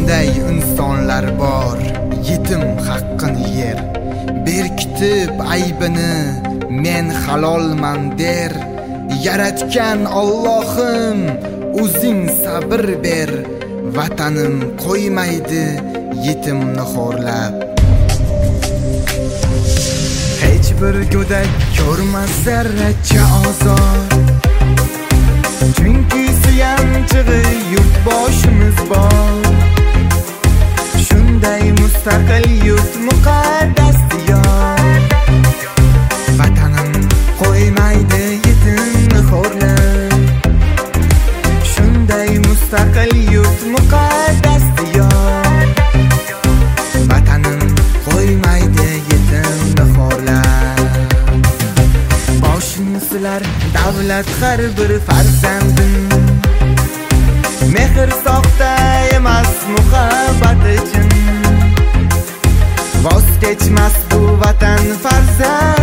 shunday insonlar bor, yetim haqqini yer, berkitib aybini men halolman der. Yaratgan Allohim, o'zing sabr ber, vatanim qo'ymaydi yetimni xo'rlab. Hech bir go'dak ko'rmas zarracha ozor, chunki suyanchig'i yurtboshimiz bor. Shunday mustaqil yurt muqaddas diyor, vatanim qo'ymaydi yetimni xo'rlab. Shunday mustaqil yurt muqaddas diyor, vatanim qo'ymaydi yetimni xo'rlab. Boshini silar davlat har bir farzandim, mehr soxta emas muhabbat uchun. Voz kechmas bu vatan farzand